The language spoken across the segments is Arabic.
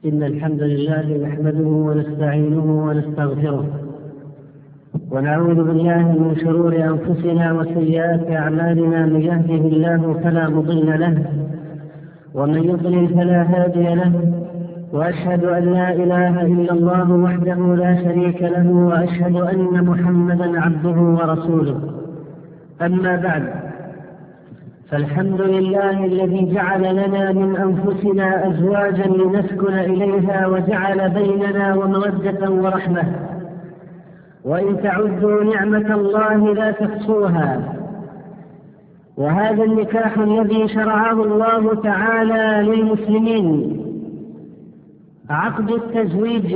إن الحمد لله نحمده ونستعينه ونستغفره ونعوذ بالله من شرور أنفسنا وسيئات أعمالنا. من يهده الله فلا مضل له ومن يضلل فلا هادي له، وأشهد أن لا إله إلا الله وحده لا شريك له، وأشهد أن محمدا عبده ورسوله. أما بعد، فالحمد لله الذي جعل لنا من أنفسنا أزواجا لنسكن إليها وجعل بيننا ومودة ورحمة، وإن تعدوا نعمة الله لا تحصوها. وهذا النكاح الذي شرعه الله تعالى للمسلمين عقد التزويج.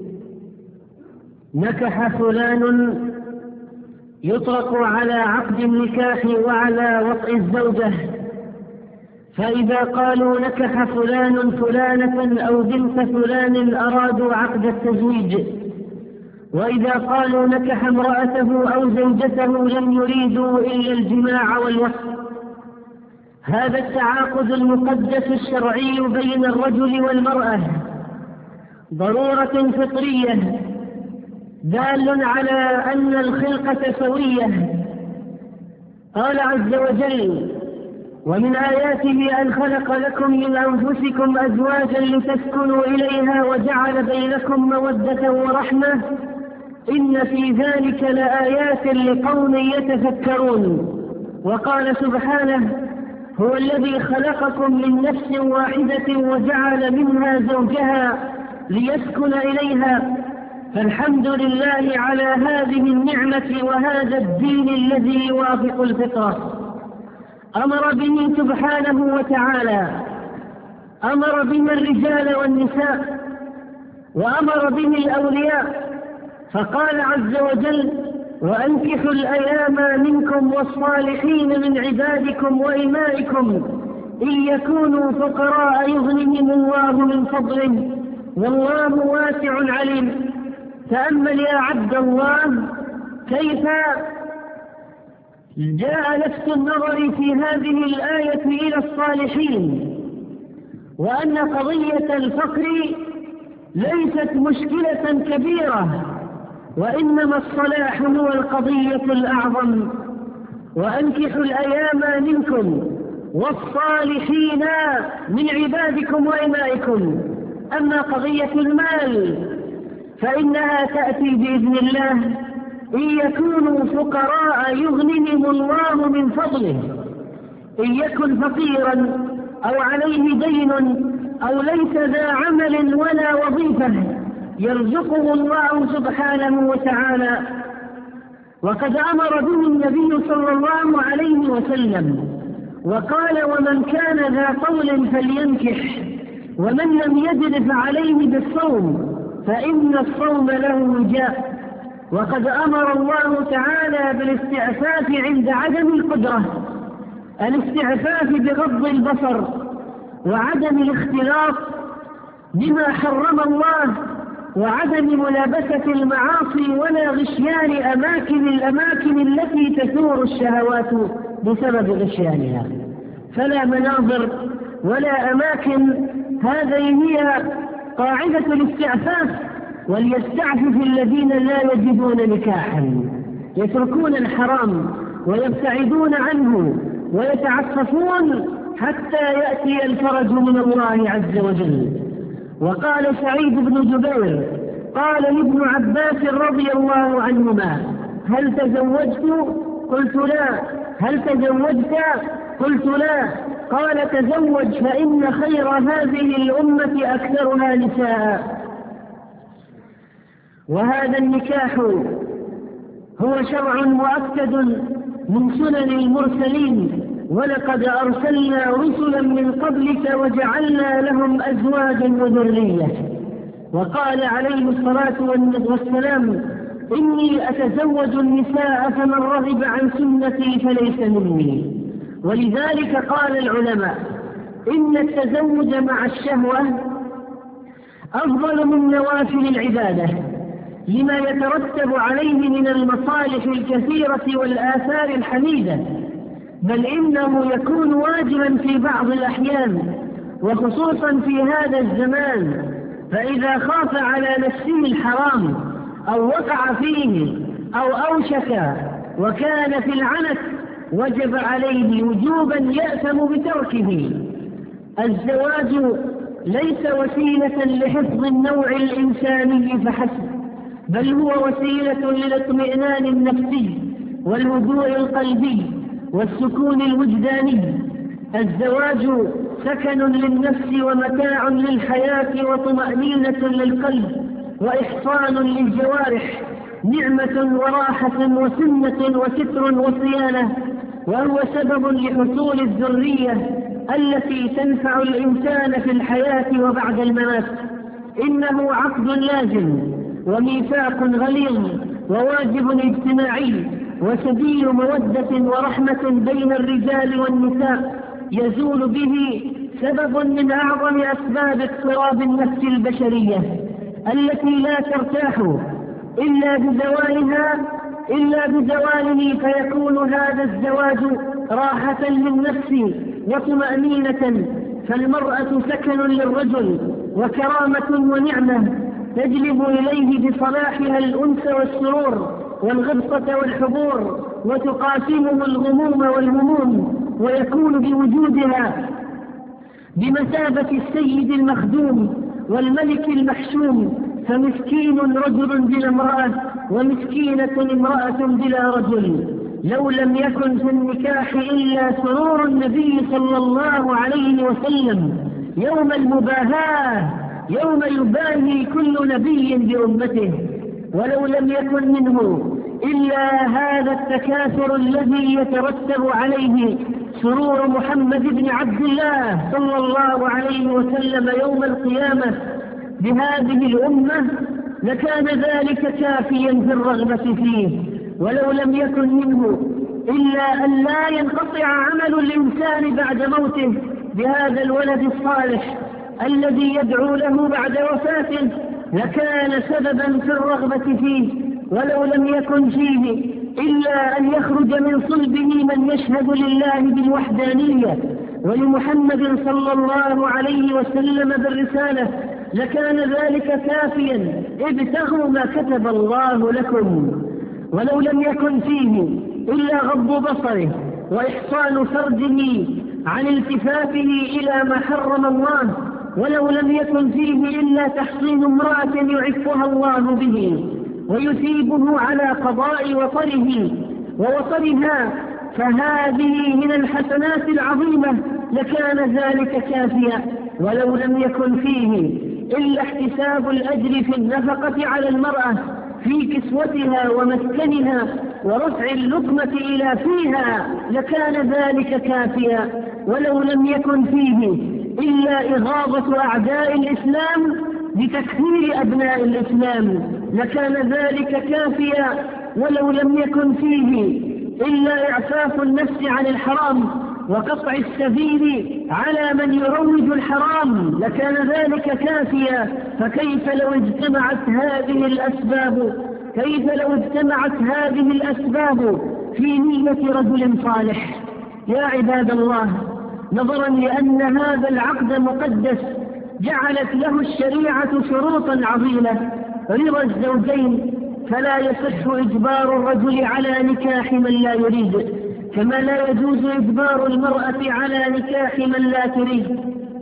نكح فلان يطلق على عقد النكاح وعلى وطء الزوجة، فإذا قالوا نكح فلان فلانة أو بنت فلان أرادوا عقد التزويج، وإذا قالوا نكح امرأته أو زوجته لم يريدوا إلا الجماع والوطء. هذا التعاقد المقدس الشرعي بين الرجل والمرأة ضرورة فطرية دال على أن الخلقة سوية. قال عز وجل: ومن آياته أن خلق لكم من أنفسكم أزواجا لتسكنوا إليها وجعل بينكم مودة ورحمة إن في ذلك لآيات لقوم يتفكرون. وقال سبحانه: هو الذي خلقكم من نفس واحدة وجعل منها زوجها ليسكن إليها. فالحمد لله على هذه النعمة وهذا الدين الذي يوافق الفطرة. أمر به سبحانه وتعالى، أمر به الرجال والنساء، وأمر به الأولياء، فقال عز وجل: وأنكحوا الأيام منكم والصالحين من عبادكم وإمائكم إن يكونوا فقراء يغنهم الله من فضله والله واسع عليم. تأمل يا عبد الله كيف جاء لفت النظر في هذه الآية إلى الصالحين، وأن قضية الفقر ليست مشكلة كبيرة، وإنما الصلاح هو القضية الأعظم. وأنكحوا الأيام منكم والصالحين من عبادكم وإمائكم. أما قضية المال فإنها تأتي بإذن الله إن يكونوا فقراء يغنهم الله من فضله. إن يكن فقيرا أو عليه دين أو ليس ذا عمل ولا وظيفة يرزقه الله سبحانه وتعالى. وقد أمر به النبي صلى الله عليه وسلم وقال: ومن كان ذا طول فلينكح، ومن لم يجد فعليه بالصوم فإن الصوم له وجاء. وقد أمر الله تعالى بالاستعفاف عند عدم القدرة، الاستعفاف بغض البصر وعدم الاختلاط بما حرم الله، وعدم ملابسة المعاصي ولا غشيان الأماكن التي تثور الشهوات بسبب غشيانها. فلا مناظر ولا أماكن. هذه هي قاعدة الاستعفاف. وليستعفف الذين لا يجدون نكاحا، يتركون الحرام ويبتعدون عنه ويتعففون حتى يأتي الفرج من الله عز وجل. وقال سعيد بن جبير قال لابن عباس رضي الله عنهما: هل تزوجت؟ قلت لا. هل تزوجت؟ قلت لا. قال: تزوج فإن خير هذه الأمة أكثرها نساء. وهذا النكاح هو شرع مؤكد من سنن المرسلين، ولقد أرسلنا رسلا من قبلك وجعلنا لهم أزواجا وذرية. وقال عليه الصلاة والسلام: إني أتزوج النساء فمن رغب عن سنتي فليس مني. ولذلك قال العلماء: إن التزوج مع الشهوة أفضل من نوافل العبادة، لما يترتب عليه من المصالح الكثيرة والآثار الحميدة، بل إنه يكون واجبا في بعض الأحيان، وخصوصا في هذا الزمان فإذا خاف على نفسه الحرام أو وقع فيه أو أوشك وكان في العنت وجب عليه وجوبا يأثم بتركه. الزواج ليس وسيلة لحفظ النوع الإنساني فحسب، بل هو وسيلة للاطمئنان النفسي والهدوء القلبي والسكون الوجداني. الزواج سكن للنفس ومتاع للحياة وطمأنينة للقلب وإحصان للجوارح، نعمة وراحة وسنة وستر وصيانة، وهو سبب لحصول الذرية التي تنفع الإنسان في الحياة وبعد الممات. إنه عقد لازم وميثاق غليظ وواجب اجتماعي وسبيل مودة ورحمة بين الرجال والنساء، يزول به سبب من أعظم أسباب اضطراب النفس البشرية التي لا ترتاح إلا بزواله، فيكون هذا الزواج راحة للنفس وطمأنينة. فالمرأة سكن للرجل وكرامة ونعمة تجلب إليه بصلاحها الأنس والسرور والغبطة والحبور، وتقاسمه الغموم والهموم، ويكون بوجودها بمثابة السيد المخدوم والملك المحشوم. فمسكين رجل بلا امرأة ومسكينة امرأة بلا رجل. لو لم يكن في النكاح إلا سرور النبي صلى الله عليه وسلم يوم المباهاة، يوم يباهي كل نبي بأمته، ولو لم يكن منه إلا هذا التكاثر الذي يترتب عليه سرور محمد بن عبد الله صلى الله عليه وسلم يوم القيامة بهذه الأمة، لكان ذلك كافيا في الرغبة فيه. ولو لم يكن منه إلا أن لا ينقطع عمل الإنسان بعد موته بهذا الولد الصالح الذي يدعو له بعد وفاته، لكان سببا في الرغبة فيه. ولو لم يكن فيه إلا أن يخرج من صلبه من يشهد لله بالوحدانية ولمحمد صلى الله عليه وسلم بالرسالة، لكان ذلك كافيا. ابتغوا ما كتب الله لكم. ولو لم يكن فيه إلا غض بصره وإحصان فرجه عن التفاته إلى ما حرم الله، ولو لم يكن فيه إلا تحصين امرأة يعفها الله به ويثيبه على قضاء وطره ووطرها، فهذه من الحسنات العظيمة، لكان ذلك كافيا. ولو لم يكن فيه إلا احتساب الأجر في النفقة على المرأة في كسوتها ومسكنها ورفع اللقمة إلى فيها، لكان ذلك كافيا. ولو لم يكن فيه إلا إغاظة أعداء الإسلام بتكفير أبناء الإسلام، لكان ذلك كافيا. ولو لم يكن فيه إلا إعفاف النفس عن الحرام وقطع السبيل على من يروج الحرام، لكان ذلك كافيا. فكيف لو اجتمعت هذه الأسباب في نية رجل صالح؟ يا عباد الله، نظرا لأن هذا العقد مقدس جعلت له الشريعة شروطا عظيمة: رضا الزوجين، فلا يصح إجبار الرجل على نكاح من لا يريد، كما لا يجوز إجبار المرأة على نكاح من لا تريد.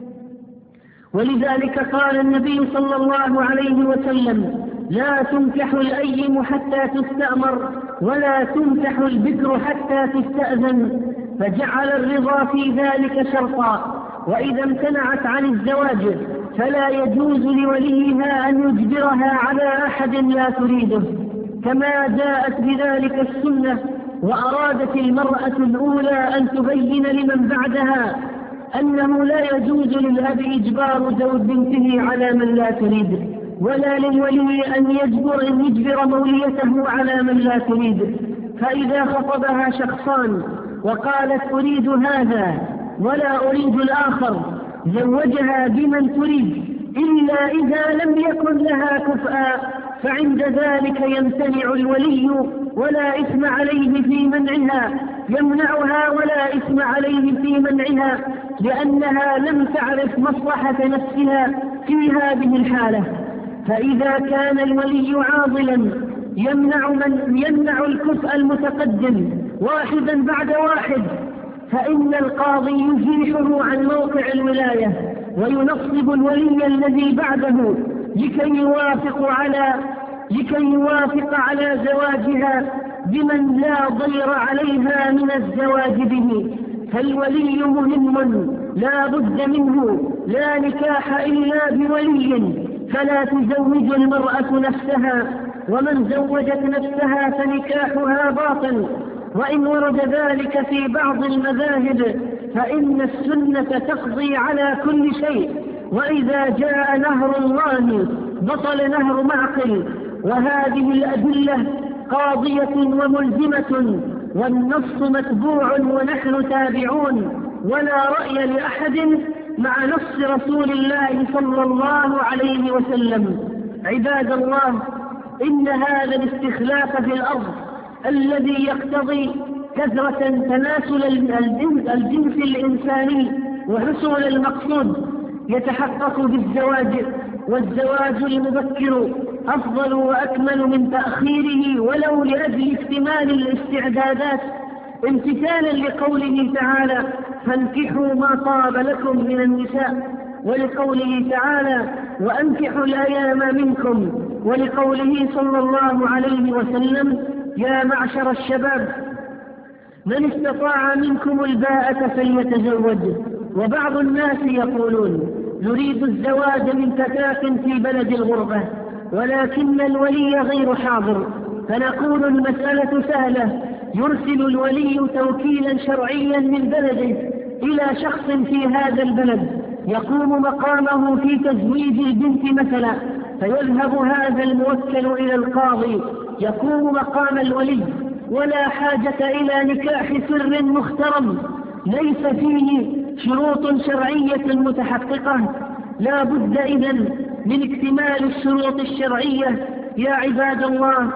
ولذلك قال النبي صلى الله عليه وسلم: لا تنكح الأيم حتى تستأمر، ولا تنكح البكر حتى تستأذن، فجعل الرضا في ذلك شرطا. وإذا امتنعت عن الزواج فلا يجوز لوليها أن يجبرها على أحد لا تريده، كما جاءت بذلك السنة. وأرادت المرأة الأولى أن تبين لمن بعدها أنه لا يجوز للأب إجبار زوج بنته على من لا تريد، ولا للولي أن يجبر موليته على من لا تريد. فإذا خطبها شخصان وقالت أريد هذا ولا أريد الآخر، زوجها بمن تريد، إلا إذا لم يكن لها كفءا، فعند ذلك يمتنع الولي ولا إثم عليه في منعها، يمنعها ولا إثم عليه في منعها، لأنها لم تعرف مصلحة نفسها في هذه الحالة. فإذا كان الولي عاضلا يمنع الكفء المتقدم واحدا بعد واحد، فإن القاضي يزيحه عن موقع الولاية وينصب الولي الذي بعده لكي يوافق على زواجها بمن لا ضير عليها من الزواج به. فالولي مهم لا بد منه، لا نكاح إلا بولي، فلا تزوج المرأة نفسها، ومن زوجت نفسها فنكاحها باطل. وإن ورد ذلك في بعض المذاهب فإن السنة تقضي على كل شيء، وإذا جاء نهر الله بطل نهر معقل. وهذه الأدلة قاضية وملزمة، والنص متبوع ونحن تابعون، ولا رأي لأحد مع نص رسول الله صلى الله عليه وسلم. عباد الله، إن هذا الاستخلاف في الأرض الذي يقتضي كثرة تناسل الجنس الإنساني وحصول المقصود يتحقق بالزواج، والزواج المبكر أفضل وأكمل من تأخيره ولو لأجل اكتمال الاستعدادات، امتثالا لقوله تعالى: فانكحوا ما طاب لكم من النساء، ولقوله تعالى: وأنكحوا الأيام منكم، ولقوله صلى الله عليه وسلم: يا معشر الشباب من استطاع منكم الباءة فليتزوج. وبعض الناس يقولون: نريد الزواج من فتاة في بلد الغربة ولكن الولي غير حاضر، فنقول المسألة سهلة، يرسل الولي توكيلا شرعيا من بلده إلى شخص في هذا البلد يقوم مقامه في تزويج البنت مثلا، فيذهب هذا الموكل إلى القاضي يقوم مقام الولي، ولا حاجة إلى نكاح سر محترم ليس فيه شروط شرعية متحققة. لا بد إذن من اكتمال الشروط الشرعية يا عباد الله.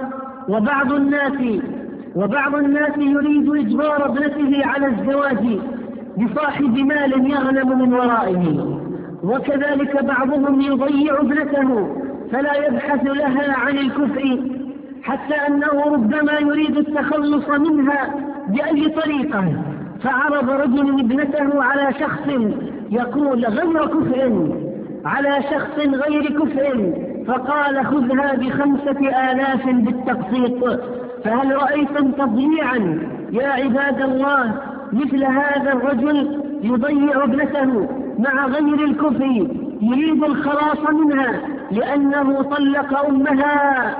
وبعض الناس يريد إجبار ابنته على الزواج بصاحب مال يغنم من ورائه، وكذلك بعضهم يضيع ابنته فلا يبحث لها عن الكفء، حتى أنه ربما يريد التخلص منها بأي طريقة، فعرض رجل ابنته على شخص يقول غير كفء على شخص غير كفء، فقال: خذها ب5,000 بالتقسيط. فهل رأيتم تضييعا يا عباد الله مثل هذا الرجل يضيع ابنته مع غير الكفء يريد الخلاص منها لأنه طلق أمها،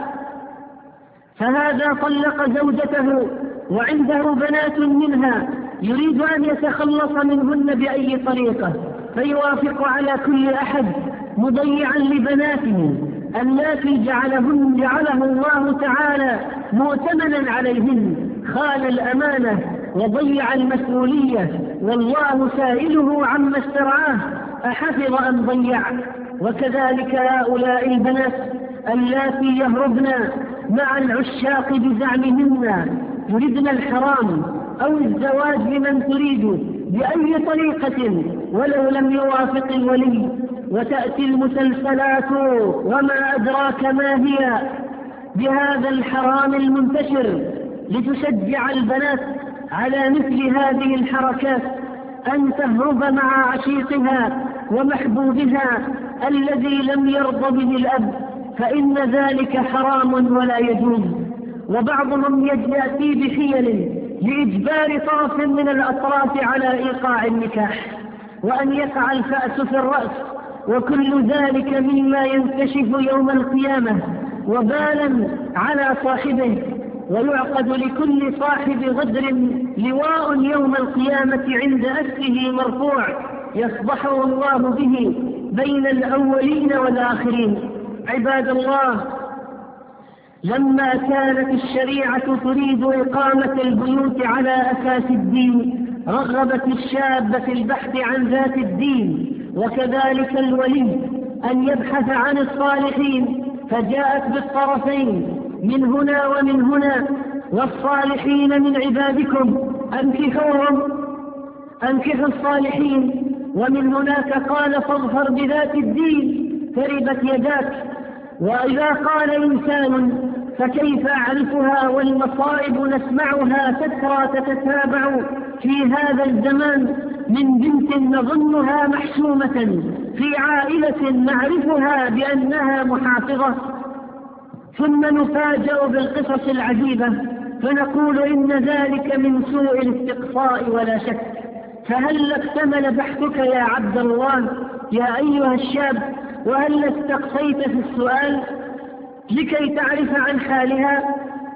فهذا طلق زوجته وعنده بنات منها يريد أن يتخلص منهن بأي طريقة، فيوافق على كل أحد مضيعا لبناته اللاتي جعله الله تعالى مؤتمنا عليهن، خان الأمانة وضيع المسؤولية، والله سائله عما استرعاه أحفظ أم ضيع. وكذلك هؤلاء البنات اللاتي يهربن مع العشاق بزعمهن يريدن الحرام أو الزواج لمن تريد بأي طريقة ولو لم يوافق الولي، وتأتي المسلسلات وما أدراك ما هي بهذا الحرام المنتشر لتشجع البنات على مثل هذه الحركات، أن تهرب مع عشيقها ومحبوبها الذي لم يرض به الأب، فإن ذلك حرام ولا يجوز. وبعضهم يأتي بحيل لإجبار طرف من الأطراف على إيقاع النكاح، وأن يقع الفأس في الرأس، وكل ذلك مما ينكشف يوم القيامة وبالا على صاحبه، ويعقد لكل صاحب غدر لواء يوم القيامة عند أسره مرفوع يصبحه الله به بين الأولين والآخرين. عباد الله، لما كانت الشريعة تريد إقامة البيوت على أساس الدين رغبت الشاب في البحث عن ذات الدين، وكذلك الولي أن يبحث عن الصالحين، فجاءت بالطرفين من هنا ومن هنا: والصالحين من عبادكم أنكحوا الصالحين. ومن هناك قال: فاظفر بذات الدين تربت يداك. وإذا قال إنسان فكيف أعرفها والمصائب نسمعها تترى تتتابع في هذا الزمان من بنت نظنها محشومة في عائلة نعرفها بأنها محافظة، ثم نفاجأ بالقصص العجيبة فنقول إن ذلك من سوء الاستقصاء ولا شك. فهل اكتمل بحثك يا عبد الله يا أيها الشاب؟ وهل استقصيت في السؤال لكي تعرف عن حالها؟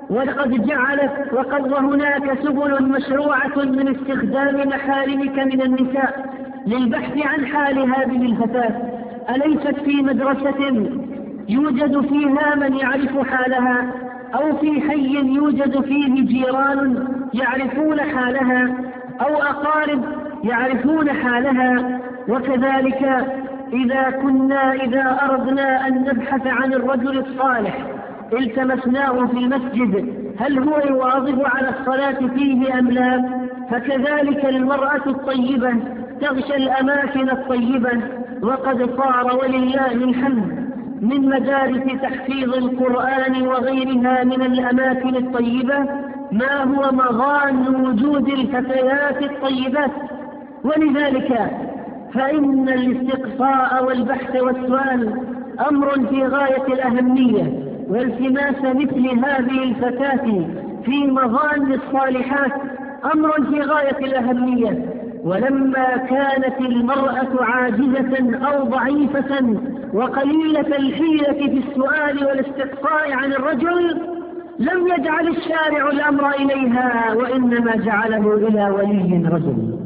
وقد هناك سبل مشروعة من استخدام محارمك من النساء للبحث عن حال هذه الفتاة. أليست في مدرسة يوجد فيها من يعرف حالها، أو في حي يوجد فيه جيران يعرفون حالها، أو أقارب يعرفون حالها؟ وكذلك إذا أردنا أن نبحث عن الرجل الصالح التمسناه في المسجد هل هو يواظب على الصلاة فيه أم لا؟ فكذلك المرأة الطيبة تغشى الأماكن الطيبة. وقد صار ولله الحمد من مدارس تحفيظ القرآن وغيرها من الأماكن الطيبة ما هو مظان وجود الفتيات الطيبات. ولذلك فإن الاستقصاء والبحث والسؤال أمر في غاية الأهمية، والتماس مثل هذه الفتاة في مظان الصالحات أمر في غاية الأهمية. ولما كانت المرأة عاجزة أو ضعيفة وقليلة الحيلة في السؤال والاستقصاء عن الرجل لم يجعل الشارع الأمر إليها، وإنما جعله إلى ولي رجل.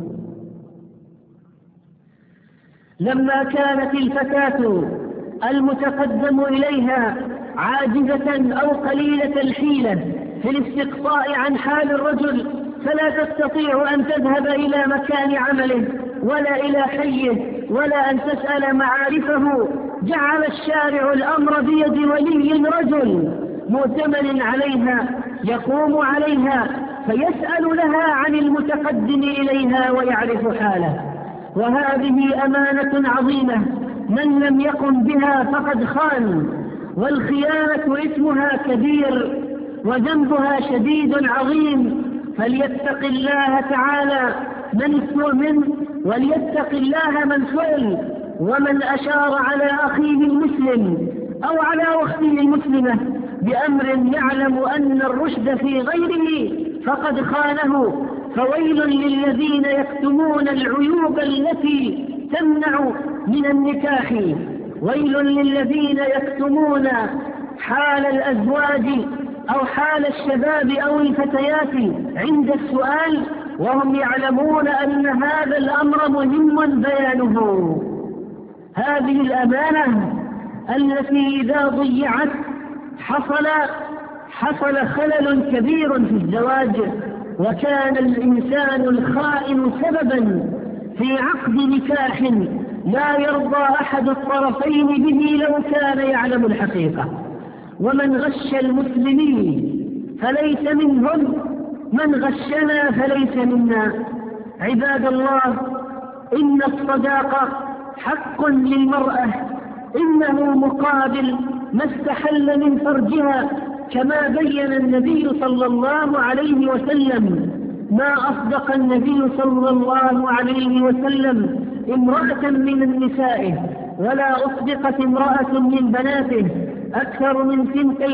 لما كانت الفتاة المتقدم إليها عاجزة أو قليلة الحيلة في الاستقصاء عن حال الرجل فلا تستطيع أن تذهب إلى مكان عمله ولا إلى حيه ولا أن تسأل معارفه، جعل الشارع الأمر بيد ولي رجل مؤتمن عليها يقوم عليها فيسأل لها عن المتقدم إليها ويعرف حاله. وهذه أمانة عظيمة من لم يقم بها فقد خان، والخيانة إثمها كبير وذنبها شديد عظيم. فليتق الله تعالى من استؤمن، وليتق الله من سئل، ومن أشار على أخيه المسلم أو على أخته المسلمة بأمر يعلم أن الرشد في غيره فقد خانه. فويل للذين يكتمون العيوب التي تمنع من النكاح، ويل للذين يكتمون حال الأزواج أو حال الشباب أو الفتيات عند السؤال وهم يعلمون أن هذا الأمر مهم بيانه. هذه الأمانة التي إذا ضيعت حصل خلل كبير في الزواج، وكان الإنسان الخائن سببا في عقد نكاح لا يرضى أحد الطرفين به لو كان يعلم الحقيقة. ومن غش المسلمين فليس منهم، من غشنا فليس منا. عباد الله، إن الصداقة حق للمرأة، إنه مقابل ما استحل من فرجها، كما بين النبي صلى الله عليه وسلم. ما أصدق النبي صلى الله عليه وسلم امرأة من النساء، ولا أصدقت امرأة من بناته أكثر من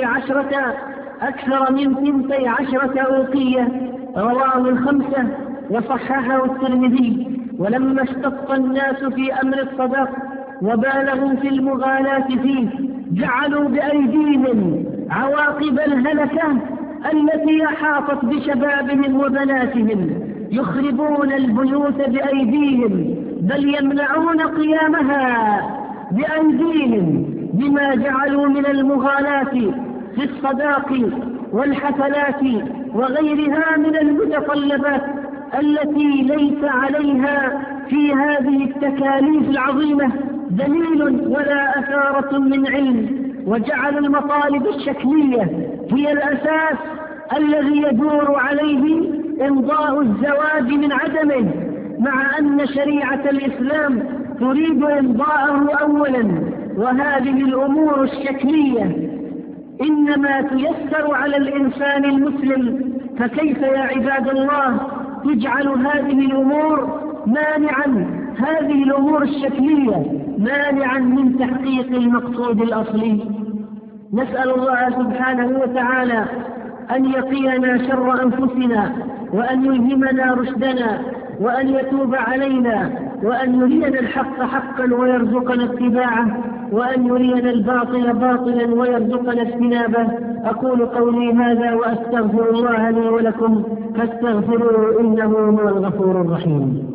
12 أوقية. رواه الخمسة وصححه الترمذي. ولما اشتط الناس في أمر الصداق وبالغوا في المغالاة فيه جعلوا بأيديهم عواقب الهلكة التي أحاطت بشبابهم وبناتهم، يخربون البيوت بأيديهم بل يمنعون قيامها بأيديهم بما جعلوا من المغالاة في الصداق والحفلات وغيرها من المتطلبات التي ليس عليها في هذه التكاليف العظيمة دليل ولا أثارة من علم. وجعل المطالب الشكلية هي الأساس الذي يدور عليه إمضاء الزواج من عدمه، مع أن شريعة الإسلام تريد إمضاءه أولا وهذه الأمور الشكلية إنما تيسر على الإنسان المسلم، فكيف يا عباد الله تجعل هذه الأمور هذه الأمور الشكلية مانعا من تحقيق المقصود الأصلي؟ نسأل الله سبحانه وتعالى أن يقينا شر أنفسنا، وأن يلهمنا رشدنا، وأن يتوب علينا، وأن يرينا الحق حقا ويرزقنا اتباعه، وأن يرينا الباطل باطلا ويرزقنا اجتنابه. أقول قولي هذا وأستغفر الله لي ولكم فاستغفروه إنه هو الغفور الرحيم.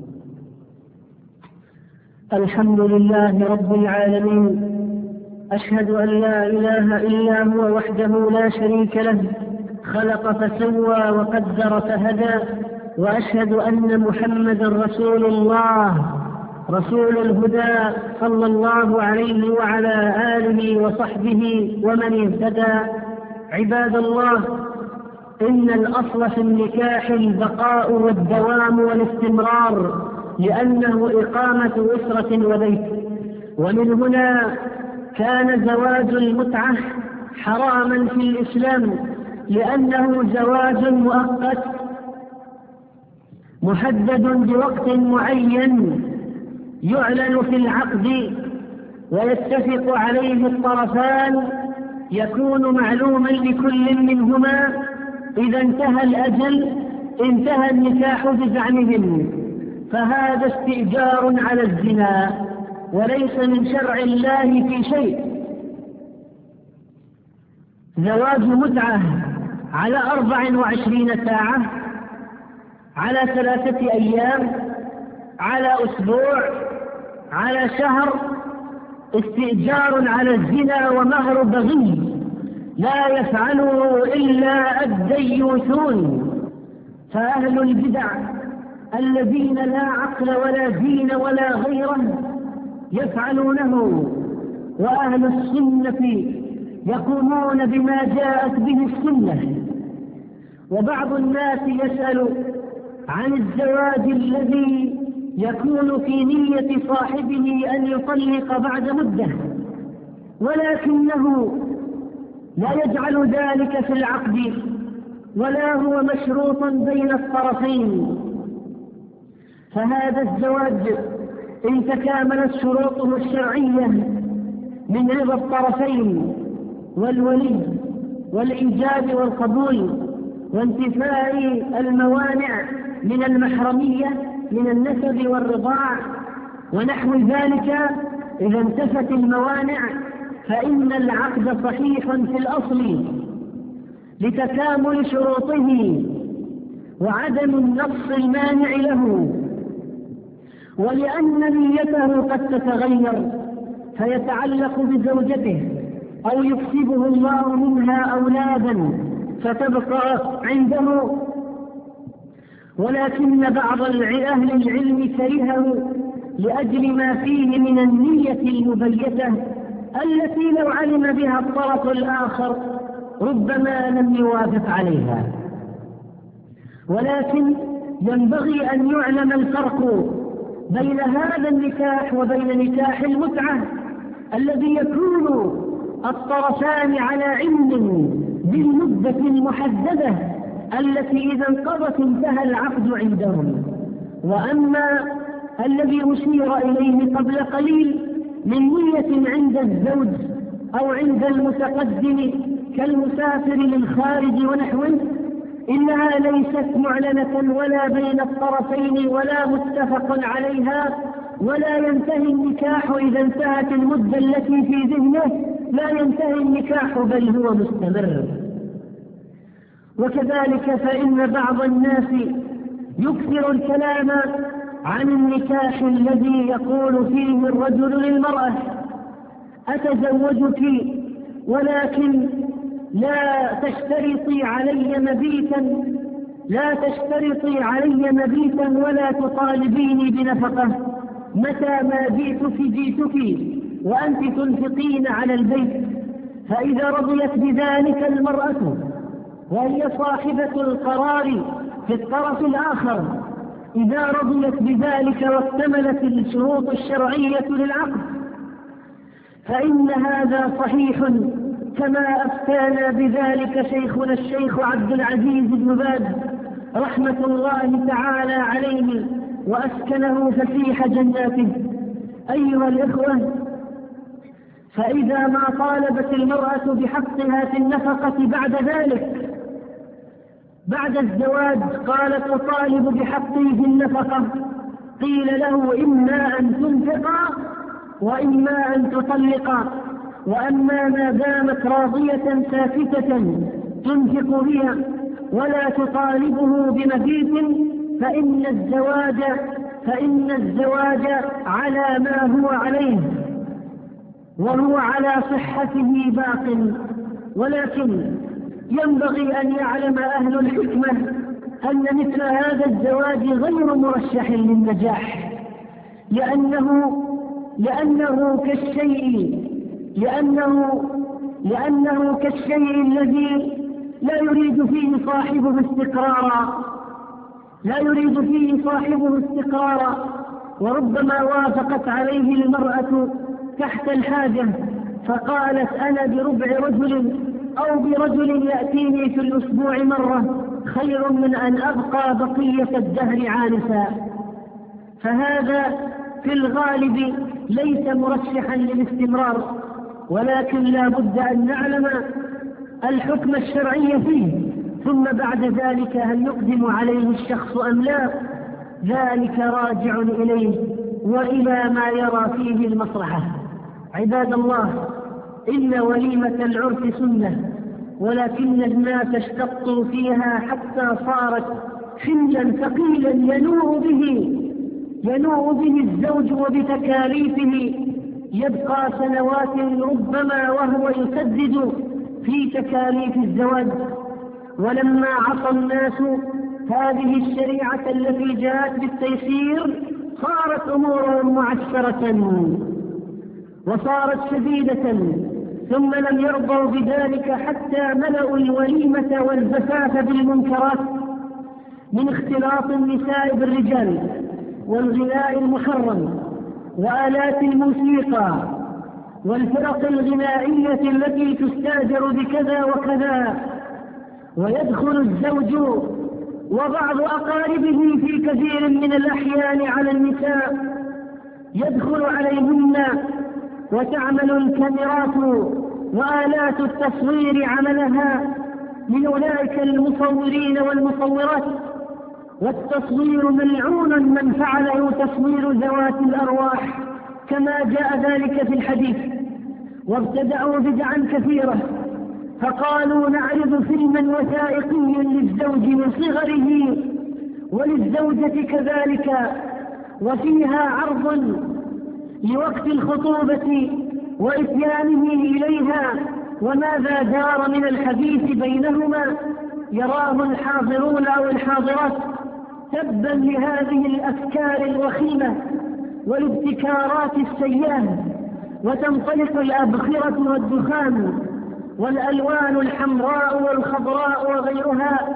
الحمد لله رب العالمين، أشهد أن لا إله إلا هو وحده لا شريك له، خلق فسوى وقدر فهدى، وأشهد أن محمدا رسول الله رسول الهدى صلى الله عليه وعلى آله وصحبه ومن اهتدى. عباد الله، إن الأصل في النكاح البقاء والدوام والاستمرار، لأنه إقامة أسرة وبيت. ومن هنا كان زواج المتعة حراما في الإسلام، لأنه زواج مؤقت محدد بوقت معين يعلن في العقد ويتفق عليه الطرفان، يكون معلوما لكل منهما. إذا انتهى الأجل انتهى النكاح بزعمهم، فهذا استئجار على الزنا وليس من شرع الله في شيء. زواج متعة على 24 ساعة، على 3 أيام، على أسبوع، على شهر، استئجار على الزنا ومهر بغي لا يفعله إلا الديوثون. فأهل البدع الذين لا عقل ولا دين ولا غيره يفعلونه، وأهل السنة يقومون بما جاءت به السنة. وبعض الناس يسأل عن الزواج الذي يكون في نية صاحبه أن يطلق بعد مدة، ولكنه لا يجعل ذلك في العقد ولا هو مشروط بين الطرفين. فهذا الزواج إن تكاملت شروطه الشرعية من رضا الطرفين والولي والإيجاب والقبول وانتفاء الموانع من المحرمية من النسب والرضاع ونحو ذلك، إذا انتفت الموانع فإن العقد صحيح في الأصل لتكامل شروطه وعدم النقص المانع له، ولأن نيته قد تتغير فيتعلق بزوجته أو يكسبه الله منها أولادا فتبقى عنده. ولكن بعض أهل العلم كرهه لأجل ما فيه من النية المبيتة التي لو علم بها الطرف الآخر ربما لم يوافق عليها. ولكن ينبغي أن يعلم الفرق بين هذا النكاح وبين نكاح المتعة الذي يكون الطرفان على علم بالمدة المحددة التي إذا انقضت انتهى العقد عندهم. وأما الذي أشير إليه قبل قليل من نية عند الزوج أو عند المتقدم كالمسافر للخارج ونحوه، إنها ليست معلنة ولا بين الطرفين ولا متفق عليها، ولا ينتهي النكاح إذا انتهت المدة التي في ذهنه، لا ينتهي النكاح بل هو مستمر. وكذلك فإن بعض الناس يكثر الكلام عن النكاح الذي يقول فيه الرجل للمرأة: أتزوجك ولكن لا تشترطي علي مبيتا ولا تطالبيني بنفقة، متى ما جئتك وأنت تنفقين على البيت. فإذا رضيت بذلك المرأة وهي صاحبة القرار في الطرف الآخر، إذا رضيت بذلك واكتملت الشروط الشرعية للعقد، فإن هذا صحيح كما أفتانا بذلك شيخنا الشيخ عبد العزيز بن باز رحمة الله تعالى عليه وأسكنه فسيح جناته. أيها الإخوة، فإذا ما طالبت المرأة بحقها في النفقة بعد ذلك، بعد الزواج، قالت أطالب بحقي في النفقة، قيل له إما أن تنفق وإما أن تطلق، وأما ما دامت راضية ساكتة تنفق بها ولا تطالبه بمزيد فإن الزواج على ما هو عليه وهو على صحته باق. ولكن ينبغي أن يعلم أهل الحكمة أن مثل هذا الزواج غير مرشح للنجاح، لأنه كالشيء الذي لا يريد فيه صاحبه استقرارا، وربما وافقت عليه المرأة تحت الحاجة فقالت أنا بربع رجل أو برجل يأتيني في الأسبوع مرة خير من أن أبقى بقية الدهر عانسا. فهذا في الغالب ليس مرشحا للاستمرار، ولكن لا بد أن نعلم الحكم الشرعي فيه، ثم بعد ذلك هل يقدم عليه الشخص أم لا، ذلك راجع إليه وإلى ما يرى فيه المصلحة. عباد الله، إن وليمة العرس سنة، ولكن الناس اشتقوا فيها حتى صارت حملا ثقيلا ينوء به الزوج وبتكاليفه، يبقى سنوات ربما وهو يسدد في تكاليف الزواج. ولما عصى الناس هذه الشريعة التي جاءت بالتيسير صارت أمورهم معسرة وصارت شديدة، ثم لم يرضوا بذلك حتى ملأوا الوليمة والزفاف بالمنكرات من اختلاط النساء بالرجال والغناء المحرم وآلات الموسيقى والفرق الغنائية التي تستاجر بكذا وكذا. ويدخل الزوج وبعض أقاربه في كثير من الأحيان على النساء، يدخل عليهن وتعمل الكاميرات وآلات التصوير عملها من أولئك المصورين والمصورات، والتصوير ملعون من فعله تصوير ذوات الأرواح كما جاء ذلك في الحديث. وابتدعوا بدعا كثيرة، فقالوا نعرض فيلما وثائقيا للزوج من صغره وللزوجة كذلك، وفيها عرض لوقت الخطوبة وإتيانه إليها وماذا دار من الحديث بينهما يراه الحاضرون أو الحاضرات. تبا لهذه الأفكار الوخيمة والابتكارات السيئة، وتنطلق الأبخرة والدخان والألوان الحمراء والخضراء وغيرها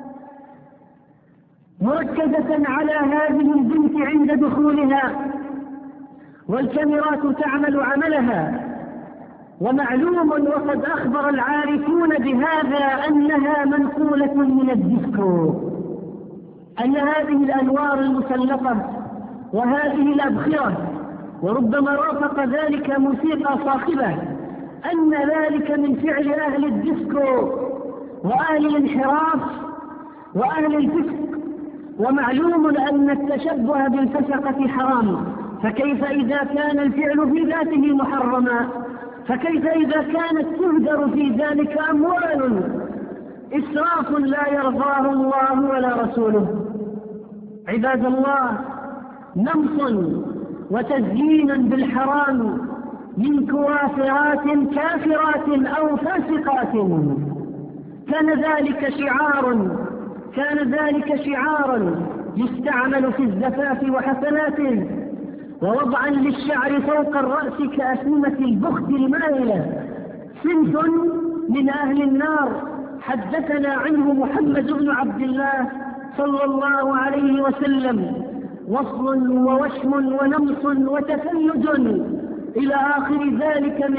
مركزة على هذه البنت عند دخولها، والكاميرات تعمل عملها. ومعلوم وقد أخبر العارفون بهذا أنها منقولة من الديسكو، أن هذه الأنوار المسلطة وهذه الأبخرة وربما رافق ذلك موسيقى صاخبة، أن ذلك من فعل أهل الديسكو وأهل الانحراف وأهل الفسق. ومعلوم أن التشبه بالفسقة حرام، فكيف إذا كان الفعل في ذاته محرما؟ فكيف إذا كانت تهدر في ذلك أموال؟ إسراف لا يرضاه الله ولا رسوله. عباد الله، نمص وتزيين بالحرام من كوافرات كافرات أو فاسقات، كان ذلك شعارا يستعمل في الزفاف وحسناته، ووضعا للشعر فوق الرأس كأسنمة البخت المائلة. صنف من أهل النار حدثنا عنه محمد بن عبد الله صلى الله عليه وسلم: وصل ووشم ونمص وتفلج إلى آخر ذلك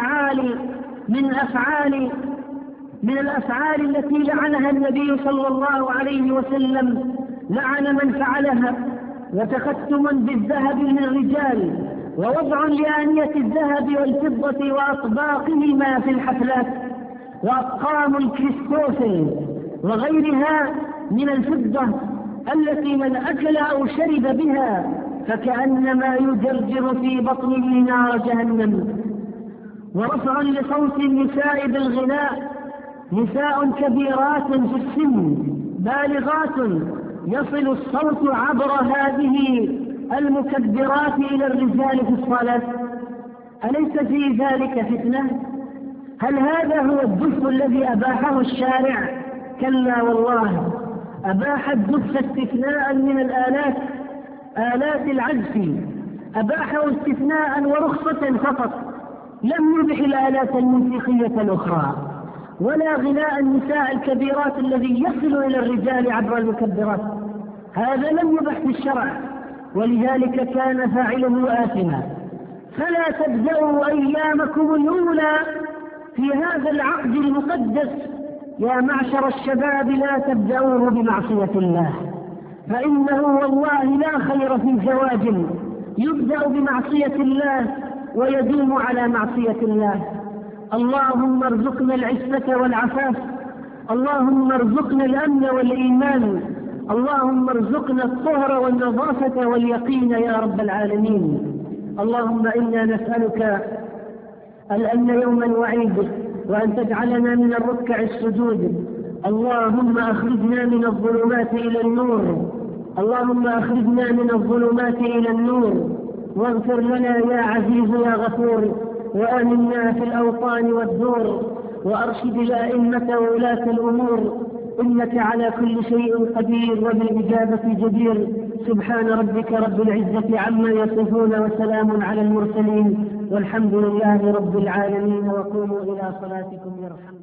من الأفعال التي لعنها النبي صلى الله عليه وسلم، لعن من فعلها. وتختم بالذهب للرجال، ووضع لآنية الذهب والفضة وأطباقهما في الحفلات، وأطقام الكريستوفل وغيرها من الفضة التي من أكل أو شرب بها فكأنما يجرجر في بطنه نار جهنم. ورفع لصوت النساء بالغناء، نساء كبيرات في السن بالغات يصل الصوت عبر هذه المكبرات إلى الرجال في الصلاة. أليس في ذلك فتنة؟ هل هذا هو الدف الذي أباحه الشارع؟ كلا والله، أباح الدف استثناء من آلات العزف، أباحه استثناء ورخصة فقط، لم يبح الآلات الموسيقية الأخرى ولا غناء النساء الكبيرات الذي يصل إلى الرجال عبر المكبرات، هذا لم يبح في الشرع، ولذلك كان فاعله آثما. فلا تبدأوا أيامكم الأولى في هذا العقد المقدس يا معشر الشباب، لا تبدأوه بمعصية الله، فإنه والله لا خير في زواج يبدأ بمعصية الله ويدوم على معصية الله. اللهم ارزقنا العفة والعفاف، اللهم ارزقنا الأمن والإيمان، اللهم ارزقنا الطهر والنظافة واليقين يا رب العالمين. اللهم إنا نسألك الأمن يوما وعيد، وأن تجعلنا من الركع السجود. اللهم أخرجنا من الظلمات إلى النور، اللهم أخرجنا من الظلمات إلى النور، واغفر لنا يا عزيز يا غفور، وآمنا في الأوطان والدور، وأرشد الأئمة وولاة الأمور، إنك على كل شيء قدير وبالإجابة جدير. سبحان ربك رب العزة عما يصفون، وسلام على المرسلين، والحمد لله رب العالمين. وقوموا إلى صلاتكم يرحمكم.